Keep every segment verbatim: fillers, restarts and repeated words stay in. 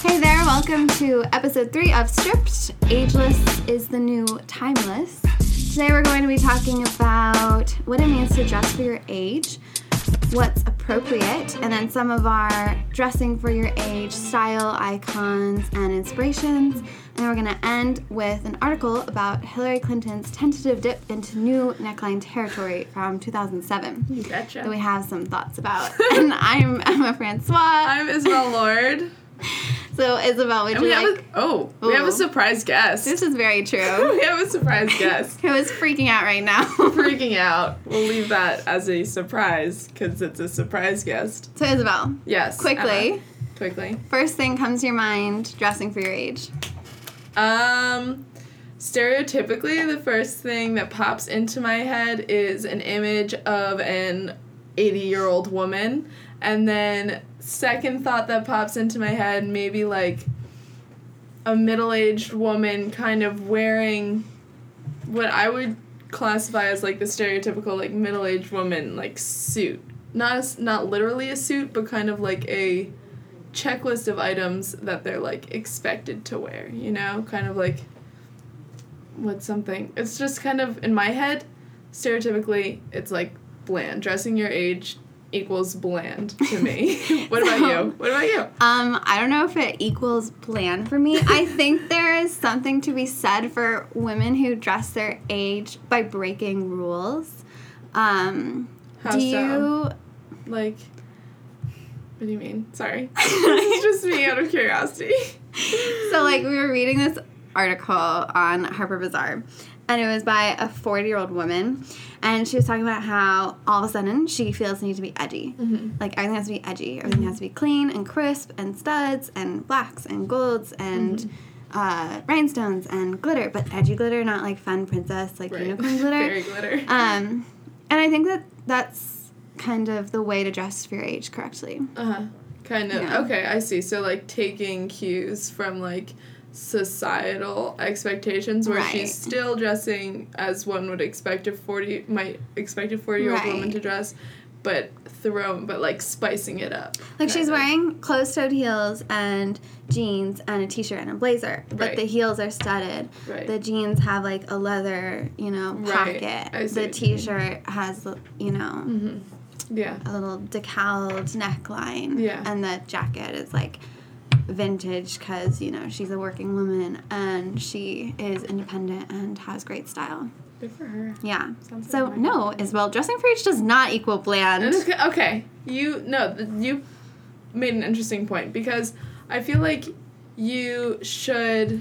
Hey there, welcome to episode three of Stripped. Ageless is the new timeless. Today we're going to be talking about what it means to dress for your age, what's appropriate, and then some of our dressing for your age style icons and inspirations. And we're going to end with an article about Hillary Clinton's tentative dip into new neckline territory from two thousand seven. You betcha. That we have some thoughts about. And I'm Emma Francois. I'm Isabel Lord. So, Isabel, would And you we like... have a, oh, we have a surprise guest. This is very true. We have a surprise guest. Who is freaking out right now. Freaking out. We'll leave that as a surprise because it's a surprise guest. So, Isabel. Yes. Quickly. Emma. Quickly. First thing comes to your mind, dressing for your age. Um, stereotypically, the first thing that pops into my head is an image of an eighty-year-old woman. And then second thought that pops into my head, maybe like a middle-aged woman kind of wearing what I would classify as like the stereotypical like middle-aged woman like suit. Not a, not literally a suit, but kind of like a checklist of items that they're like expected to wear, you know? Kind of like what's something. It's just kind of in my head, stereotypically, it's like bland. Dressing your age equals bland to me. What about so, you? What about you? Um, I don't know if it equals bland for me. I think there is something to be said for women who dress their age by breaking rules. Um, How do so? you Like, what do you mean? Sorry. This is just me out of curiosity. So, like, we were reading this article on Harper Bazaar, and it was by a forty-year-old woman, and she was talking about how all of a sudden she feels the need to be edgy. Mm-hmm. Like, everything has to be edgy. Everything mm-hmm. has to be clean and crisp and studs and blacks and golds and mm-hmm. uh, rhinestones and glitter, but edgy glitter, not like fun princess, like right. unicorn glitter. Fairy glitter. Um, and I think that that's kind of the way to dress for your age correctly. Uh-huh. Kind of. Yeah. Okay, I see. So, like, taking cues from, like, societal expectations where right. she's still dressing as one would expect a forty might expect a forty-year-old right. woman to dress, but throw but like spicing it up. Like she's of. wearing closed-toed heels and jeans and a t-shirt and a blazer, but right. the heels are studded. Right. The jeans have like a leather, you know, right. pocket. I see the t-shirt has, you know, mm-hmm. yeah, a little decaled neckline. Yeah. And the jacket is like vintage because, you know, she's a working woman and she is independent and has great style. Good for her. Yeah. Sounds so, like no, Isabel, dressing for age does not equal bland. Okay, okay. You, no, you made an interesting point because I feel like you should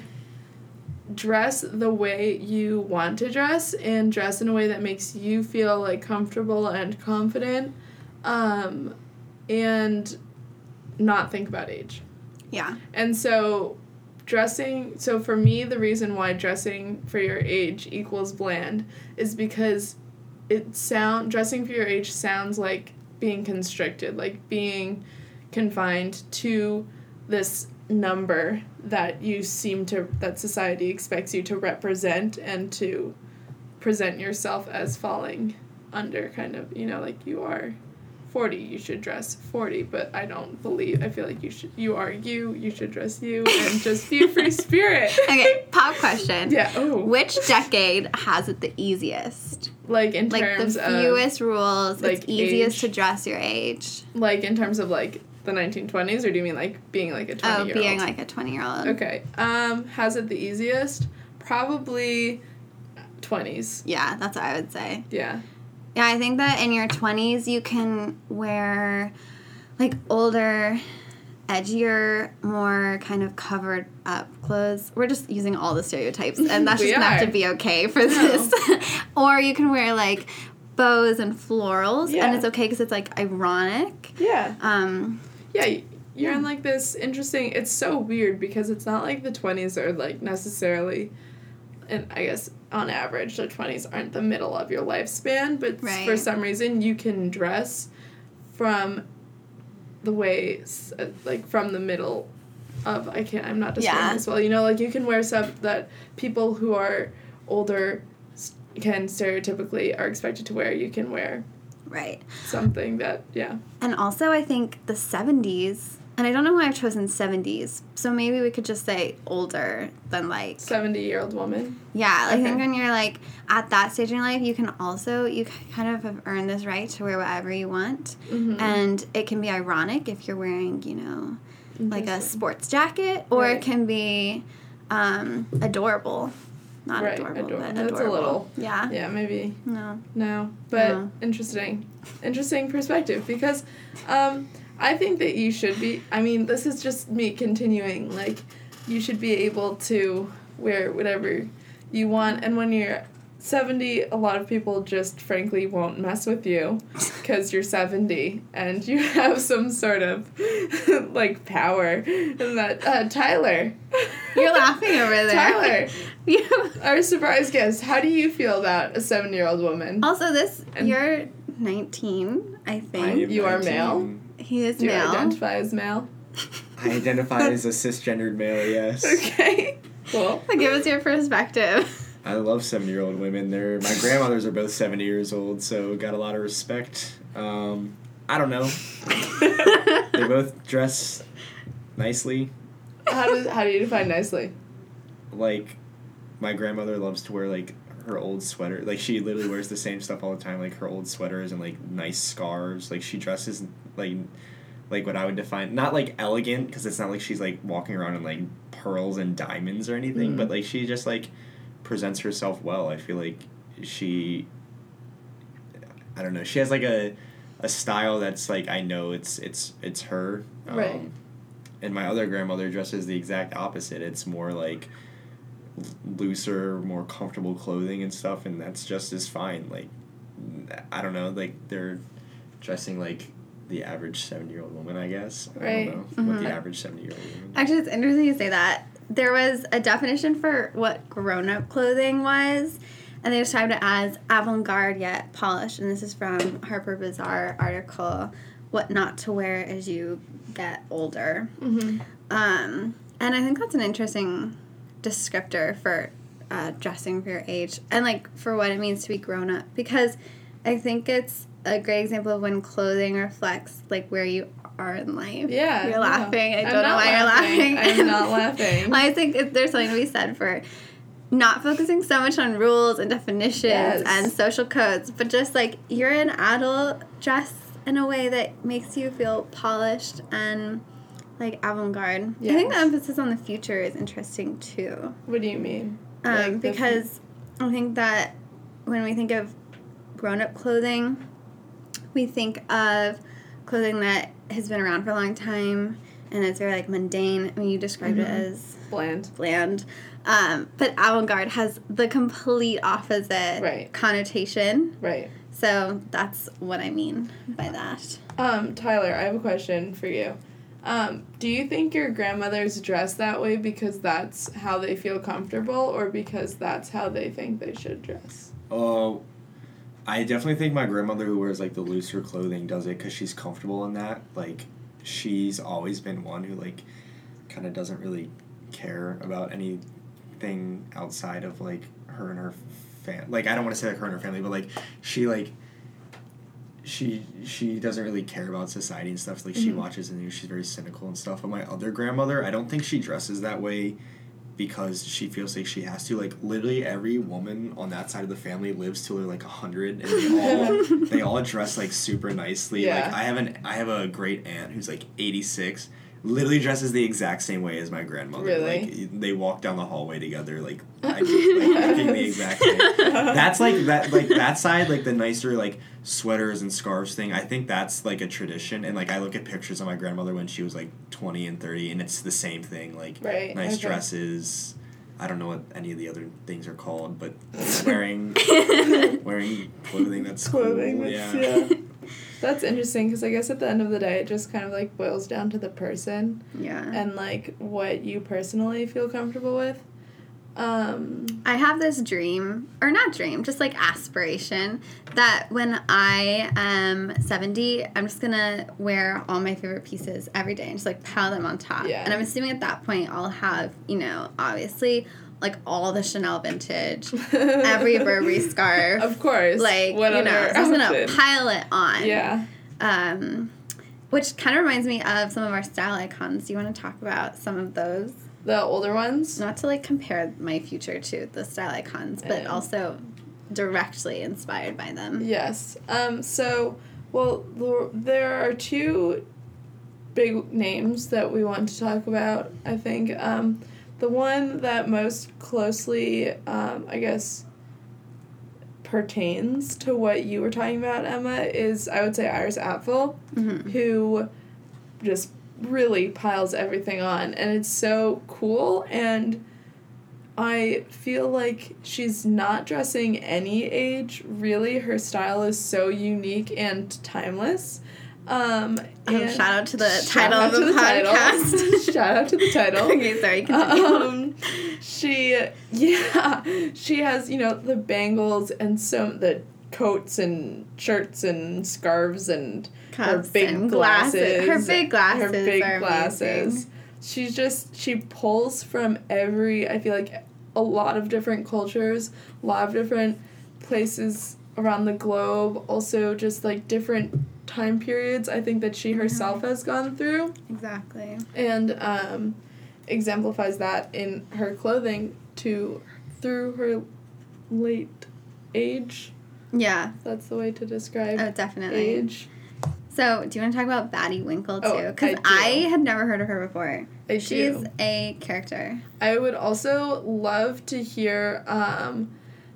dress the way you want to dress and dress in a way that makes you feel, like, comfortable and confident, um, and not think about age. Yeah. And so dressing, so for me, the reason why dressing for your age equals bland is because it sound dressing for your age sounds like being constricted, like being confined to this number that you seem to, that society expects you to represent and to present yourself as falling under, kind of, you know, like you are forty, you should dress forty, but I don't believe, I feel like you should, you are you, you should dress you, and just be a free spirit. Okay, pop question. Yeah, oh. Which decade has it the easiest? Like, in like terms the of... fewest rules, like, it's easiest age? to dress your age. Like, in terms of, like, the nineteen twenties, or do you mean, like, being, like, a twenty-year-old? Oh, being, like, a twenty-year-old. Okay. Um, has it the easiest? Probably twenties. Yeah, that's what I would say. Yeah. Yeah, I think that in your twenties, you can wear, like, older, edgier, more kind of covered up clothes. We're just using all the stereotypes, and that's We just going to have are. to be okay for No. this. Or you can wear, like, bows and florals, Yeah. and it's okay because it's, like, ironic. Yeah. Um, Yeah, you're Yeah. in, like, this interesting... It's so weird because it's not like the twenties are, like, necessarily... And I guess, on average, the twenties aren't the middle of your lifespan, but Right. for some reason, you can dress from the way... uh, Like, from the middle of... I can't... I'm not describing Yeah. this well. You know, like, you can wear stuff that people who are older can stereotypically are expected to wear. You can wear right. something that... Yeah. And also, I think the seventies and I don't know why I've chosen seventies, so maybe we could just say older than, like... seventy-year-old woman? Yeah, Okay. I think when you're, like, at that stage in your life, you can also, you kind of have earned this right to wear whatever you want, Mm-hmm. and it can be ironic if you're wearing, you know, like a sports jacket, or Right. it can be um, adorable. Not Right, adorable, adorable. but That's a adorable. little- Yeah. Yeah, maybe. No. No, but No. interesting. Interesting perspective, because um, I think that you should be, I mean, this is just me continuing, like, you should be able to wear whatever you want, and when you're seventy, a lot of people just frankly won't mess with you because you're seventy and you have some sort of like power. And that uh, Tyler, You're laughing over there. Tyler, You- our surprise guest. How do you feel about a seven-year-old woman? also, this, And- you're nineteen, I I think. am You are nineteen. male? He is Do you male. identify as male? I identify as a cisgendered male, yes. Okay, cool. So give us your perspective. I love seventy-year-old women. They're, my grandmothers are both seventy years old, so got a lot of respect. Um, I don't know. They both dress nicely. How does how do you define nicely? Like, my grandmother loves to wear, like, her old sweater. Like, she literally wears the same stuff all the time, like her old sweaters and, like, nice scarves. Like, she dresses, like, like what I would define, not, like, elegant, because it's not like she's, like, walking around in, like, pearls and diamonds or anything, Mhm. but, like, she just, like, presents herself well. I feel like she, I don't know, she has, like, a, a style that's, like, I know it's, it's, it's her. Um, Right. And my other grandmother dresses the exact opposite. It's more, like, looser, more comfortable clothing and stuff, and that's just as fine. Like, I don't know, like, they're dressing like the average seventy-year-old woman, I guess. I Right. don't know what Mhm. the average seventy-year-old woman. Actually, it's interesting you say that. There was a definition for what grown-up clothing was, and they described it as avant-garde yet polished. And this is from Harper Bazaar article, "What Not to Wear as You Get Older." Mm-hmm. Um, and I think that's an interesting descriptor for uh, dressing for your age and, like, for what it means to be grown up. Because I think it's a great example of when clothing reflects, like, where you are in life. Yeah. You're laughing. I I'm don't know not why you're laughing. I'm not laughing. I think it, there's something to be said for not focusing so much on rules and definitions Yes. and social codes, but just, like, you're an adult, dress in a way that makes you feel polished and, like, avant-garde. I think the Yes. emphasis on the future is interesting, too. What do you mean? Um, Like the because I think that when we think of grown-up clothing, we think of clothing that has been around for a long time and it's very, like, mundane. I mean, you described it Mhm. as Bland. bland. Um, but avant-garde has the complete opposite Right. connotation. Right. So that's what I mean by that. Um, Tyler, I have a question for you. Um, do you think your grandmothers dress that way because that's how they feel comfortable or because that's how they think they should dress? Oh, I definitely think my grandmother, who wears, like, the looser clothing, does it because she's comfortable in that. Like, she's always been one who, like, kind of doesn't really care about anything outside of, like, her and her fam. Like, I don't want to say, like, her and her family, but, like, she, like, she she doesn't really care about society and stuff. Like, she Mhm. watches the news, she's very cynical and stuff. But my other grandmother, I don't think she dresses that way because she feels like she has to. Like, literally every woman on that side of the family lives till they're like a hundred, and they all they all dress like super nicely. Yeah. Like, I have an I have a great aunt who's like eighty-six, literally dresses the exact same way as my grandmother. Really? Like, they walk down the hallway together, like, I, like looking the exact same. That's like that like that side, like the nicer, like, sweaters and scarves thing. I think that's like a tradition, and like I look at pictures of my grandmother when she was like twenty and thirty, and it's the same thing. Like, Right, nice okay. dresses. I don't know what any of the other things are called, but wearing wearing clothing that's Clothing, cool. that's, Yeah. yeah. That's interesting because I guess at the end of the day, it just kind of like boils down to the person Yeah. and like what you personally feel comfortable with. Um, I have this dream, or not dream, just like aspiration, that when I am seventy, I'm just gonna wear all my favorite pieces every day and just like pile them on top. Yeah. And I'm assuming at that point I'll have, you know, obviously, like all the Chanel vintage, every Burberry scarf. Of course. Like, What you know, other so I'm just option? gonna pile it on. Yeah. Um, Which kind of reminds me of some of our style icons. Do you want to talk about some of those? The older ones? Not to, like, compare my future to the style icons, but Yeah. also directly inspired by them. Yes. Um, so, well, the- there are two big names that we want to talk about, I think. Um, the one that most closely, um, I guess, pertains to what you were talking about, Emma, is, I would say, Iris Apfel, Mm-hmm. who just really piles everything on, and it's so cool, and I feel like she's not dressing any age. Really, her style is so unique and timeless. Um, Oh, and shout out to the shout title out of the, to the podcast. title. Shout out to the title. Okay, sorry, continue. Um, she, yeah, she has, you know, the bangles and some, the coats and shirts and scarves and her Cups big and glasses. Her big glasses Her big are glasses. amazing. She's just, she pulls from every, I feel like, a lot of different cultures, a lot of different places around the globe, also just, like, different time periods I think that she herself has gone through. Exactly. And um, exemplifies that in her clothing to through her late age. Yeah. That's the way to describe Oh, definitely. age. So, do you want to talk about Batty Winkle, too? Oh, Because I I, do. had never heard of her before. I She's do. a character. I would also love to hear um,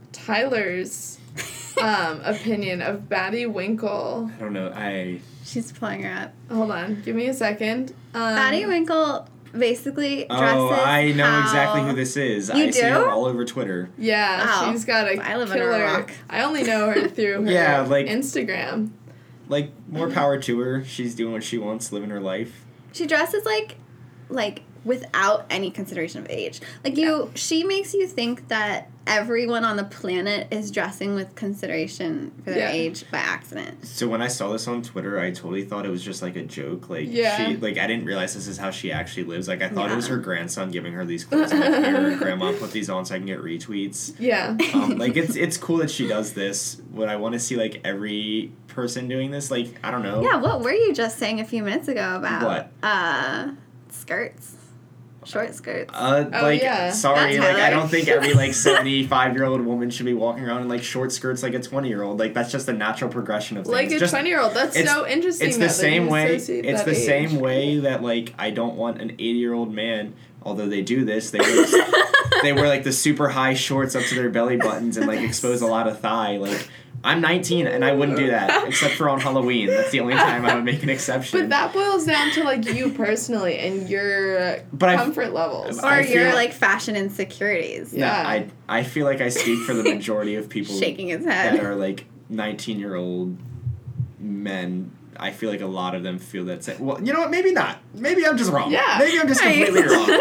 Tyler's um, opinion of Batty Winkle. I don't know. I She's pulling her up. Hold on, give me a second. Um, Batty Winkle basically dresses oh, I know how- exactly who this is. You I see do? her all over Twitter. Yeah, Wow. she's got a I live under killer. a rock. I only know her through her Yeah, like- Instagram. Like, more power to her. She's doing what she wants, living her life. She dresses like, like without any consideration of age. Like you, she makes you think that everyone on the planet is dressing with consideration for their Yeah. age by accident. So when I saw this on Twitter, I totally thought it was just like a joke. Like Yeah. she, like I didn't realize this is how she actually lives. Like I thought Yeah. it was her grandson giving her these clothes. And like, here, grandma, put these on so I can get retweets. Yeah. Um, like it's it's cool that she does this. Would I want to see like every person doing this? Like I don't know. Yeah, what were you just saying a few minutes ago about? What? Uh, skirts. Short skirts. Uh, Oh, like, yeah. sorry, That's like, I Tyler. don't think every, like, seventy-five-year-old woman should be walking around in, like, short skirts like a twenty-year-old. Like, that's just the natural progression of things. Like a just, twenty-year-old. That's it's- so interesting. It's that the they same way, associate it's that the age. same way that, like, I don't want an eighty-year-old man, although they do this, they wear, they wear, like, the super high shorts up to their belly buttons and, like, expose a lot of thigh. Like, I'm nineteen and I wouldn't do that, except for on Halloween. That's the only time I would make an exception. But that boils down to, like, you personally and your But I- comfort levels. or I your feel- like fashion insecurities. Yeah, Yeah. I I feel like I speak for the majority of people Shaking his that head. are like nineteen year old men. I feel like a lot of them feel that same. Well, you know what? Maybe not. Maybe I'm just wrong. Yeah. Maybe I'm just Right. completely wrong.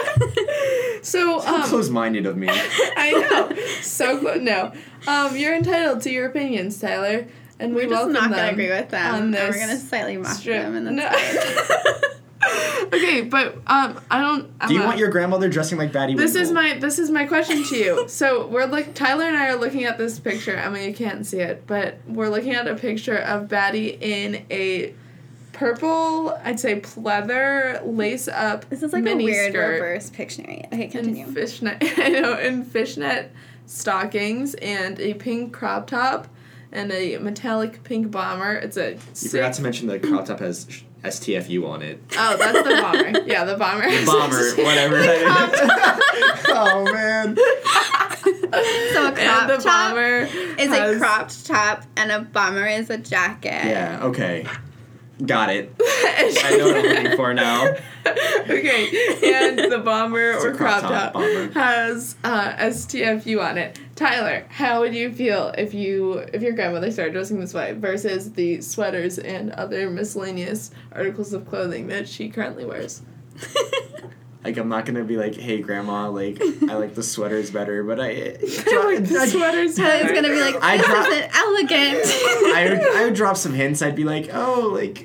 So, How um, close-minded of me. I know. So close. No. Um, you're entitled to your opinions, Tyler. And we We're just welcome not them gonna agree with them. on And this we're gonna slightly mock strip. them, and No. that's fine. Okay, but um, I don't. I'm Do you not- want your grandmother dressing like Batty This Winkle? is my this is my question to you. So we're look Tyler and I are looking at this picture. I mean you can't see it, but we're looking at a picture of Batty in a purple, I'd say pleather lace up. This is like mini a weird skirt reverse Pictionary. Okay, continue. and fishnet. I know, and fishnet stockings and a pink crop top and a metallic pink bomber. It's a You sick, forgot to mention the crop top has S T F U on it. Oh, that's the bomber. Yeah, the bomber. The bomber, whatever that is. Oh man. So a crop And the top bomber is has- a cropped top, and a bomber is a jacket. Yeah. Okay. Got it. I know what I'm looking for now. Okay, and the bomber It's a or crop top bomber. has uh, S T F U on it. Tyler, how would you feel if you if your grandmother started dressing this way versus the sweaters and other miscellaneous articles of clothing that she currently wears? Like I'm not gonna be like, hey grandma, like I like the sweaters better, but I. I like the sweaters Tyler's better. gonna be like, I this dro- isn't elegant. I would, I would drop some hints. I'd be like, oh, like,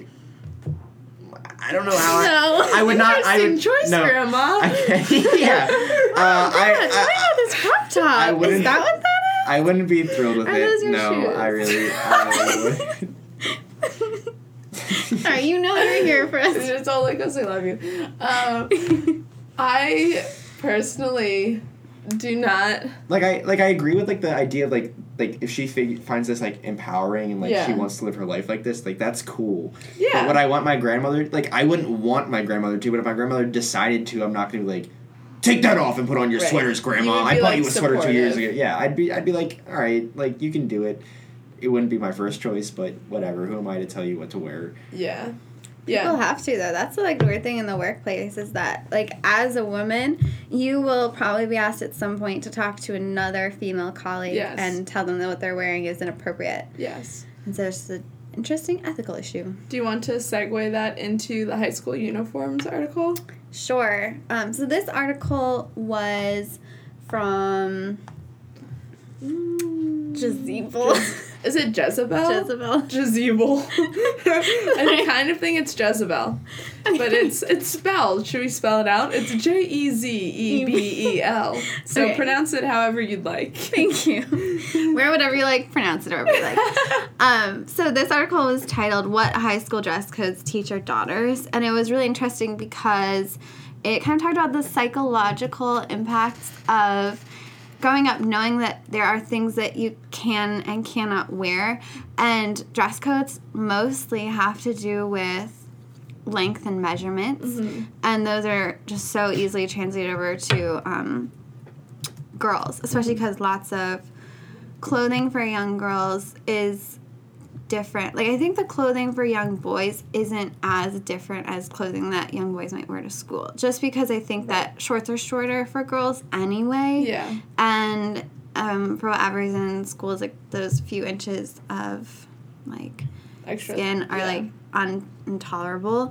I don't know how. No. I, I would not. I Interesting would, choice, no. Grandma. I, yeah. Uh, Yeah, I, tell me I, about this crop top. I Is wouldn't- that what that is? I wouldn't be thrilled with Are it. those your No, shoes? I really. I would. Sorry, you know you're here for us. It's all like us. I love you. Um, I personally do not like I like I agree with like the idea of like like if she fig- finds this like empowering and like yeah. she wants to live her life like this, like that's cool. Yeah. But would I want my grandmother like I wouldn't want my grandmother to, but if my grandmother decided to, I'm not gonna be like, take that off and put on your right. sweaters, Grandma. I bought like, you a sweater supportive. two years ago. Yeah, I'd be I'd be like, all right, like you can do it. It wouldn't be my first choice, but whatever. Who am I to tell you what to wear? Yeah. Yeah. People have to, though. That's the, like, weird thing in the workplace is that, like, as a woman, you will probably be asked at some point to talk to another female colleague yes. and tell them that what they're wearing is inappropriate. Yes. And so it's an interesting ethical issue. Do you want to segue that into the high school uniforms article? Sure. Um, so this article was from mm, Jezebel. Is it Jezebel? Jezebel. Jezebel. I kind of think it's Jezebel. But it's it's spelled. Should we spell it out? It's J E Z E B E L. So okay. Pronounce it however you'd like. Thank you. Wear whatever you like, pronounce it however you like. Um, so this article was titled, What High School Dress Codes Teach Our Daughters? And it was really interesting because it kind of talked about the psychological impacts of growing up knowing that there are things that you can and cannot wear, and dress codes mostly have to do with length and measurements, mm-hmm. and those are just so easily translated over to um, girls, especially because lots of clothing for young girls is different. Like, I think the clothing for young boys isn't as different as clothing that young boys might wear to school. Just because I think that shorts are shorter for girls anyway. Yeah. And um, for whatever reason, schools, like, those few inches of, like, extra skin are, yeah. like, un- intolerable.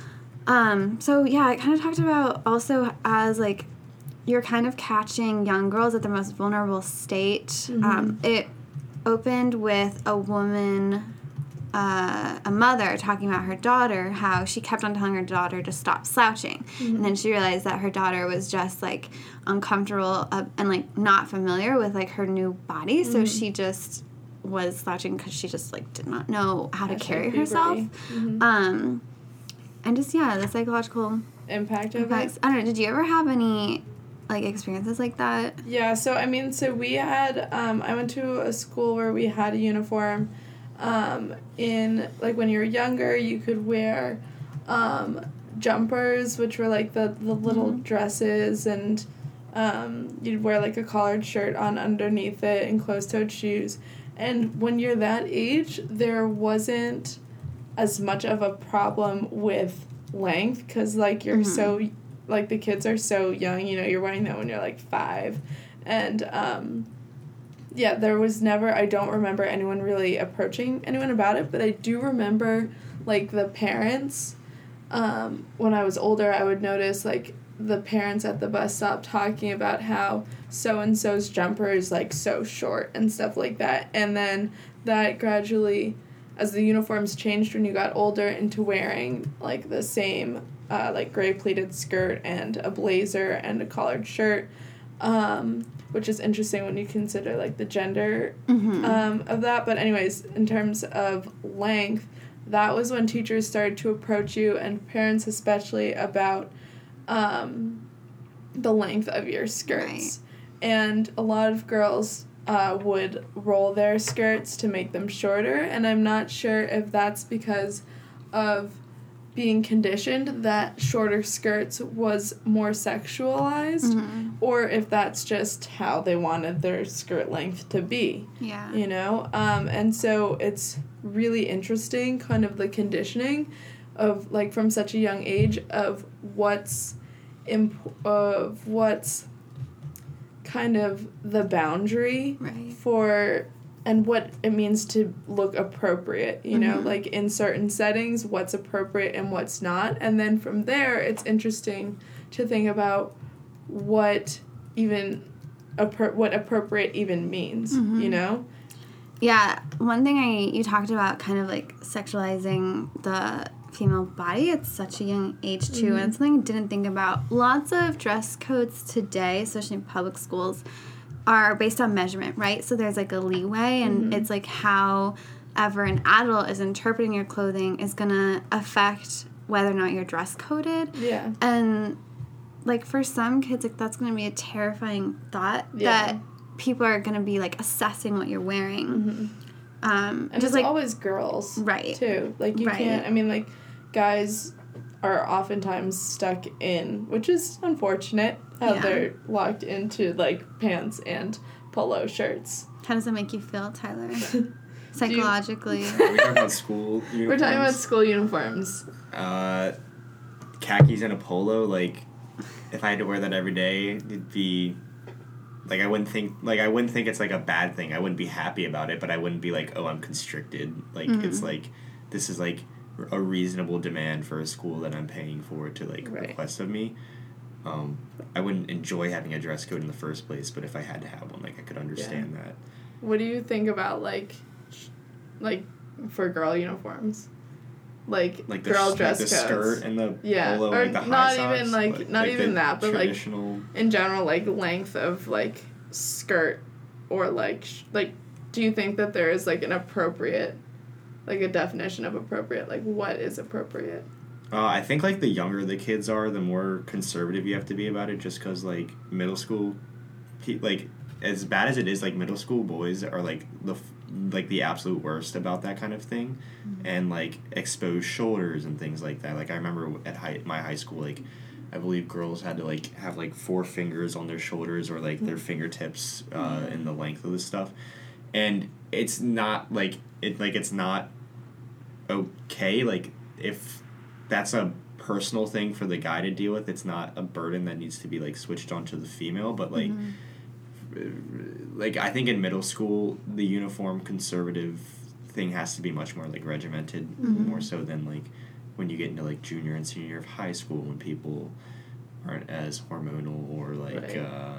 Um, so, yeah, it kind of talked about also as, like, you're kind of catching young girls at their most vulnerable state. Mm-hmm. Um, it opened with a woman, uh, a mother, talking about her daughter, how she kept on telling her daughter to stop slouching. Mm-hmm. And then she realized that her daughter was just, like, uncomfortable uh, and, like, not familiar with, like, her new body. Mm-hmm. So she just was slouching because she just, like, did not know how to carry herself. Mm-hmm. Um, and just, yeah, the psychological impact of effects. it. I don't know. Did you ever have any, like, experiences like that? Yeah, so, I mean, so we had, um, I went to a school where we had a uniform. Um, in, like, when you were younger, you could wear um, jumpers, which were, like, the, the little mm-hmm. dresses, and um, you'd wear, like, a collared shirt on underneath it and closed-toed shoes. And when you're that age, there wasn't as much of a problem with length, because, like, you're mm-hmm. so... like, the kids are so young, you know, you're wearing that when you're, like, five. And, um, yeah, there was never, I don't remember anyone really approaching anyone about it, but I do remember, like, the parents, um, when I was older, I would notice, like, the parents at the bus stop talking about how so-and-so's jumper is, like, so short and stuff like that. And then that gradually, as the uniforms changed when you got older, into wearing, like, the same... Uh, like gray pleated skirt and a blazer and a collared shirt, um, which is interesting when you consider like the gender mm-hmm. um, of that. But anyways, in terms of length, that was when teachers started to approach you, and parents especially, about um, the length of your skirts. Right. And a lot of girls uh, would roll their skirts to make them shorter, and I'm not sure if that's because of being conditioned that shorter skirts was more sexualized, mm-hmm. or if that's just how they wanted their skirt length to be. Yeah. You know? Um, and so it's really interesting, kind of the conditioning of, like, from such a young age of what's imp- of what's kind of the boundary right. for... and what it means to look appropriate, you know, mm-hmm. like in certain settings, what's appropriate and what's not. And then from there, it's interesting to think about what even, appro- what appropriate even means, mm-hmm. you know? Yeah, one thing I you talked about kind of like sexualizing the female body at such a young age too, mm-hmm. and something I didn't think about. Lots of dress codes today, especially in public schools, are based on measurement, right? So there's, like, a leeway, and mm-hmm. it's, like, how ever an adult is interpreting your clothing is going to affect whether or not you're dress coded. Yeah. And, like, for some kids, like, that's going to be a terrifying thought Yeah. that people are going to be, like, assessing what you're wearing. Mm-hmm. Um, And just it's like, always girls. Right. Too. Like, you Right. can't, I mean, like, guys are oftentimes stuck in, which is unfortunate, how Yeah. they're locked into, like, pants and polo shirts. how does it make you feel, Tyler? Psychologically. Are we talking about school uniforms? We're talking about school uniforms. Uh, khakis and a polo, like, if I had to wear that every day, it'd be, like, I wouldn't think, like, I wouldn't think it's, like, a bad thing. I wouldn't be happy about it, but I wouldn't be like, oh, I'm constricted. Like, Mm-hmm. it's, like, this is, like, a reasonable demand for a school that I'm paying for to, like, Right. request of me. Um, I wouldn't enjoy having a dress code in the first place, but if I had to have one, like, I could understand that. What do you think about, like, sh- like, for girl uniforms? Like, Like the, girl like dress the codes. skirt and the Yeah, polo, or like the high not socks, even, like- not like even the that, but, like, traditional. In general, like, length of, like, skirt or, like, sh- like, do you think that there is, like, an appropriate, like, a definition of appropriate? Like, what is appropriate? Uh, I think, like, the younger the kids are, the more conservative you have to be about it, just because, like, middle school, pe- like, as bad as it is, like, middle school boys are, like, the f- like, the absolute worst about that kind of thing, Mm-hmm. and, like, exposed shoulders and things like that. Like, I remember at high, my high school, like, I believe girls had to, like, have, like, four fingers on their shoulders or, like, their fingertips uh, in the length of the stuff, and it's not, like, it, like, it's not okay, like, if that's a personal thing for the guy to deal with. It's not a burden that needs to be, like, switched onto the female, but, like, Mm-hmm. like, I think in middle school, the uniform conservative thing has to be much more, like, regimented, Mm-hmm. more so than, like, when you get into, like, junior and senior year of high school when people aren't as hormonal or, like, Right. uh,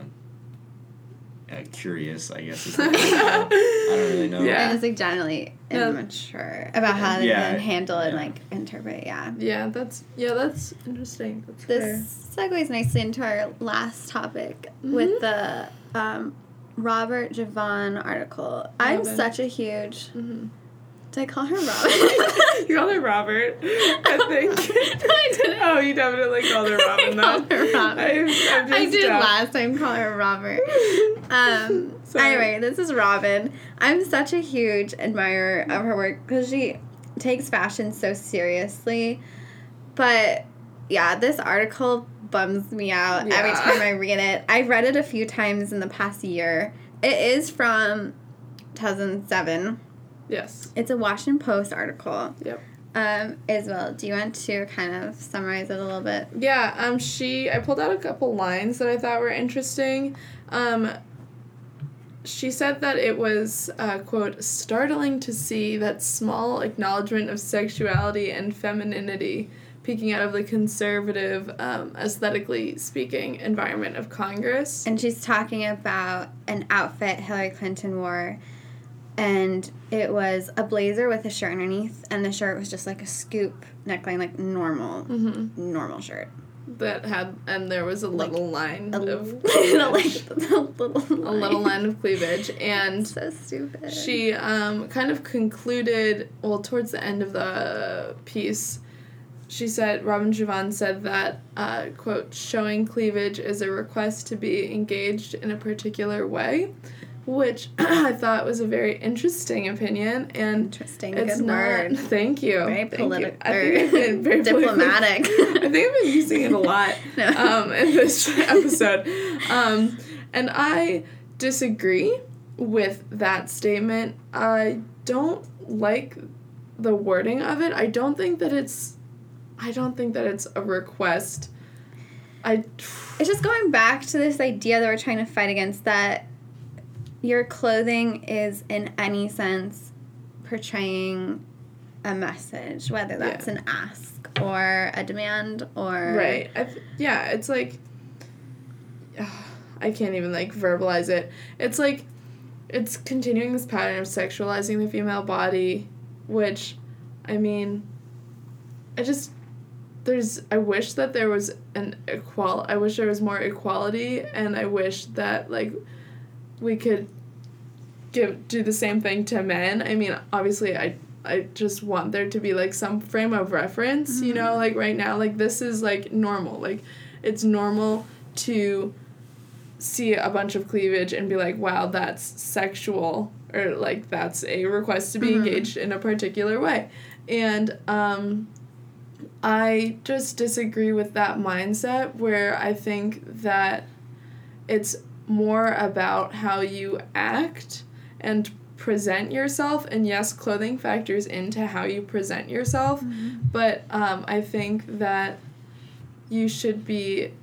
uh, curious, I guess. Is the word. I don't really know. Yeah. And it's like generally Yeah. immature about how they Yeah, can handle and yeah. like interpret. Yeah. Yeah, that's, yeah, that's interesting. That's This segues nicely into our last topic Mm-hmm. with the um, Robert Javon article. I'm Robin. such a huge. fair. Mm-hmm. Did I call her Robin? You called her Robert, I think. No, I didn't. Oh, you definitely called her Robin, I though. called her Robin. I'm, I'm just I did dumb. last time call her Robert. Um, Sorry. anyway, this is Robin. I'm such a huge admirer of her work because she takes fashion so seriously. But yeah, this article bums me out every Yeah. time I read it. I've read it a few times in the past year. It is from two thousand seven. Yes. It's a Washington Post article. Yep. Um, Isabel, do you want to kind of summarize it a little bit? Yeah, um, she, I pulled out a couple lines that I thought were interesting. Um, she said that it was, uh, quote, startling to see that small acknowledgement of sexuality and femininity peeking out of the conservative, um, aesthetically speaking, environment of Congress. And she's talking about an outfit Hillary Clinton wore, and it was a blazer with a shirt underneath, and the shirt was just like a scoop neckline, like normal, Mm-hmm. normal shirt. That had, and there was a little line A of little, cleavage. like, a little, a little line of cleavage, and So stupid. she um, kind of concluded, well, towards the end of the piece, she said, Robin Javon said that, uh, quote, showing cleavage is a request to be engaged in a particular way, which I thought was a very interesting opinion, and Interesting. it's Good not, word. thank you. Very thank you. political. I think I've been very diplomatic. I think I've been using it a lot No. um, in this episode. Um, and I disagree with that statement. I don't like the wording of it. I don't think that it's I don't think that it's a request. I It's just going back to this idea that we're trying to fight against, that your clothing is in any sense portraying a message, whether that's Yeah. an ask or a demand or Right. I, yeah, it's like I can't even like verbalize it. It's like it's continuing this pattern of sexualizing the female body, which I mean I just there's I wish that there was an equal I wish there was more equality, and I wish that like we could give do the same thing to men. I mean, obviously, I I just want there to be, like, some frame of reference, mm-hmm. you know, like, right now, like, this is, like, normal. Like, it's normal to see a bunch of cleavage and be like, wow, that's sexual, or, like, that's a request to be mm-hmm. engaged in a particular way. And um, I just disagree with that mindset, where I think that it's more about how you act and present yourself, and yes, clothing factors into how you present yourself, mm-hmm. but um, I think that you should be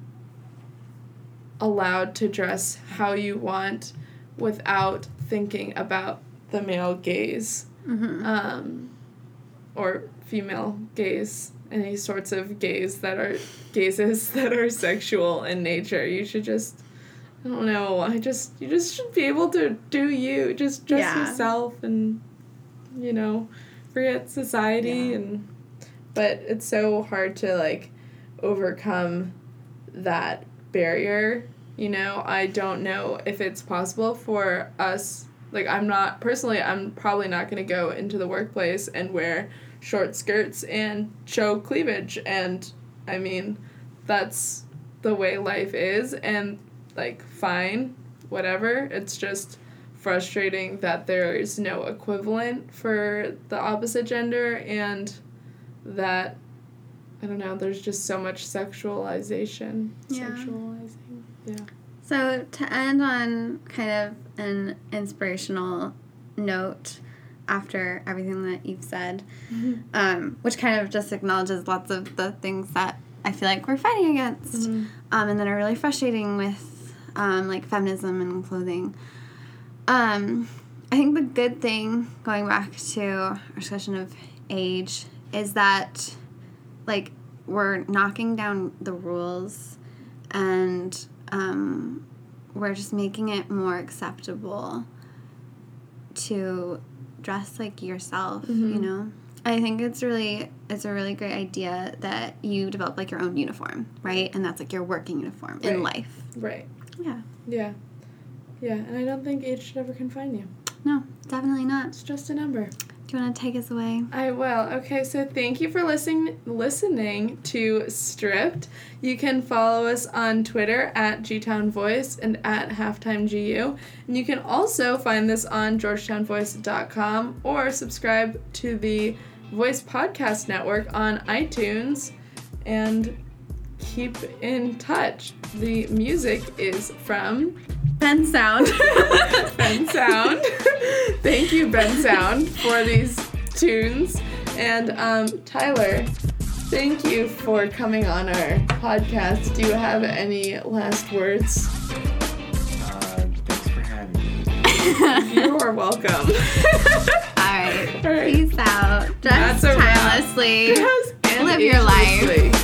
allowed to dress how you want without thinking about the male gaze, mm-hmm. um, or female gaze, any sorts of gaze that are gazes that are sexual in nature. You should just, I don't know, I just, you just should be able to do you, just dress yeah. yourself, and, you know, forget society, yeah. and, but it's so hard to, like, overcome that barrier, you know. I don't know if it's possible for us, like, I'm not, personally, I'm probably not going to go into the workplace and wear short skirts and show cleavage, and, I mean, that's the way life is, and, like, fine, whatever. It's just frustrating that there is no equivalent for the opposite gender, and that, I don't know, there's just so much sexualization. Yeah. Sexualizing. Yeah. So to end on kind of an inspirational note after everything that you've said, mm-hmm. um, which kind of just acknowledges lots of the things that I feel like we're fighting against, mm-hmm. um, and that are really frustrating with, um, like, feminism and clothing. Um, I think the good thing, going back to our discussion of age, is that, like, we're knocking down the rules, and um, we're just making it more acceptable to dress like yourself, mm-hmm. you know? I think it's really, it's a really great idea that you develop, like, your own uniform, right? And that's, like, your working uniform right. in life. Right. Yeah. Yeah. Yeah, and I don't think age should ever confine you. No, definitely not. It's just a number. Do you want to take us away? I will. Okay, so thank you for listening listening to Stripped. You can follow us on Twitter at G Town Voice and at Halftime G U. And you can also find this on georgetown voice dot com or subscribe to the Voice Podcast Network on iTunes, and keep in touch. The music is from Ben Sound. Ben Sound. Thank you, Ben Sound, for these tunes. And um, Tyler, thank you for coming on our podcast. Do you have any last words? Uh, thanks for having me. You are welcome. All right. All right. Peace out. Dress That's timelessly. Dress Live your life.